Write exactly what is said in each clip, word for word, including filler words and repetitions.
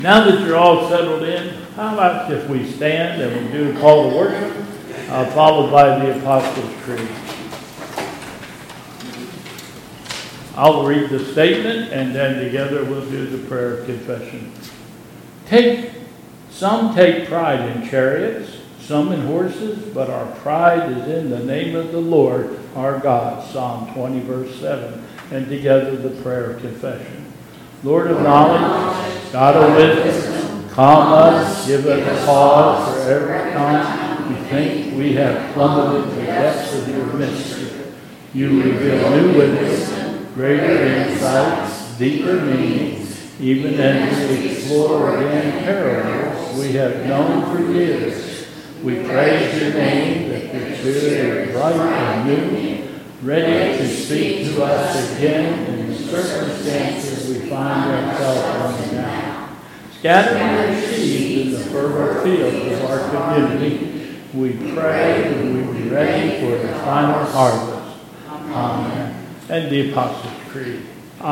Now that you're all settled in, how about if we stand and we do a call to worship, uh, followed by the Apostles' Creed. I'll read the statement, and then together we'll do the prayer of confession. Take, some take pride in chariots, some in horses, but our pride is in the name of the Lord our God. Psalm twenty, verse seven. And together the prayer of confession. Lord of knowledge, God of wisdom, calm us, give us pause for every time we think we have plummeted the depths of your mystery. You reveal new wisdom, greater insights, deeper meanings, even as we explore again parables we have known for years. We praise your name that your spirit is bright and new, ready to speak to us again in the circumstances we find ourselves running now. Scatter your seeds in the fertile fields of our community. We pray and we be ready for the final harvest. Amen. And the Apostles' Creed.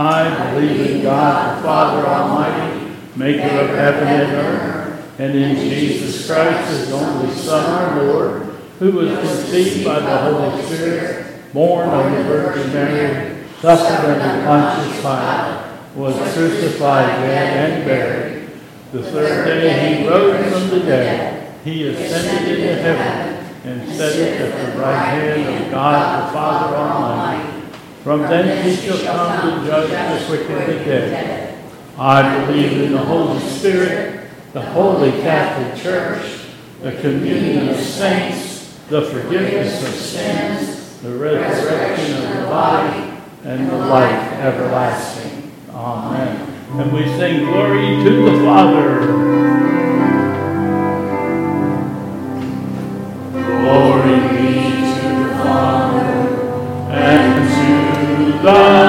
I believe in God the Father Almighty, maker of heaven and earth, and in Jesus Christ, his only Son, our Lord, who was conceived by the Holy Spirit, born of the Virgin Mary, suffered under Pontius Pilate, was crucified, dead, and buried. The third day he rose from the dead. He ascended into heaven and sat at the right hand of God the Father Almighty. From thence he shall come to judge the quick and the dead. I believe in the Holy Spirit, the Holy Catholic Church, the communion of saints, the forgiveness of sins, the resurrection of the body, and the life everlasting. Amen. And we sing glory to the Father. Glory be to the Father, and to the